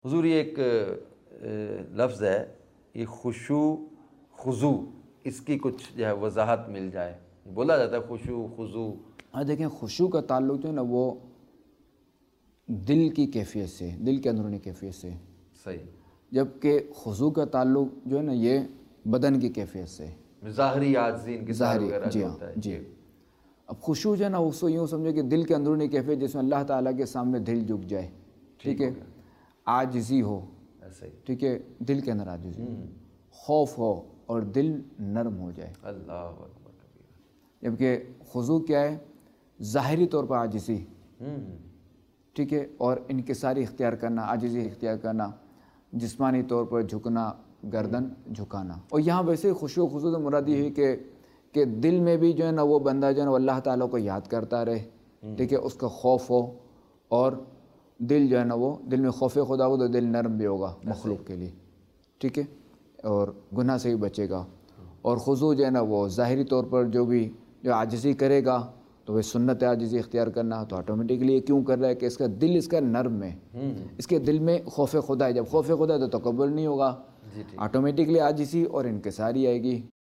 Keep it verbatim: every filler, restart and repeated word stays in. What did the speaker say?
حضور یہ ایک لفظ ہے، یہ خشوع خضوع، اس کی کچھ جو ہے وضاحت مل جائے۔ بولا جاتا ہے خشوع خضوع۔ ہاں دیکھیں، خشوع کا تعلق جو ہے نا وہ دل کی کیفیت سے، دل کے اندرونی کیفیت سے، صحیح، جبکہ خضوع کا تعلق جو ہے نا یہ بدن کی کیفیت سے، ظاہری عاجزی انکسار ظاہری، وغیرہ جی جو ہاں ہوتا ہے۔ جی۔ اب خشوع جو ہے نا اس کو یوں سمجھو کہ دل کے اندرونی کیفیت جس میں اللہ تعالیٰ کے سامنے دل جھک جائے، ٹھیک ہے، عاجزی ہو، ایسا ہی، ٹھیک ہے، دل کے اندر عاجزی ہو، خوف ہو اور دل نرم ہو جائے۔ اللہ اکبر کبیر۔ جبکہ خضوع کیا ہے؟ ظاہری طور پر عاجزی، ٹھیک ہے، اور انکساری اختیار کرنا، عاجزی اختیار کرنا، جسمانی طور پر جھکنا، گردن جھکانا۔ اور یہاں ویسے خشوع و خضوع سے مراد یہ ہے کہ کہ دل میں بھی جو ہے نا وہ بندہ جو ہے نا وہ اللہ تعالیٰ کو یاد کرتا رہے، ٹھیک ہے، اس کا خوف ہو، اور دل جو ہے نا وہ دل میں خوف خدا ہو تو دل نرم بھی ہوگا مخلوق کے لیے، ٹھیک ہے، اور گناہ سے بھی بچے گا۔ اور خضوع جو ہے نا وہ ظاہری طور پر جو بھی جو عاجزی کرے گا تو وہ سنت عاجزی اختیار کرنا، تو آٹومیٹکلی یہ کیوں کر رہا ہے کہ اس کا دل اس کا نرم ہے، اس کے دل میں خوف خدا ہے۔ جب خوف خدا ہے تو تکبر نہیں ہوگا، آٹومیٹکلی عاجزی اور انکساری آئے گی۔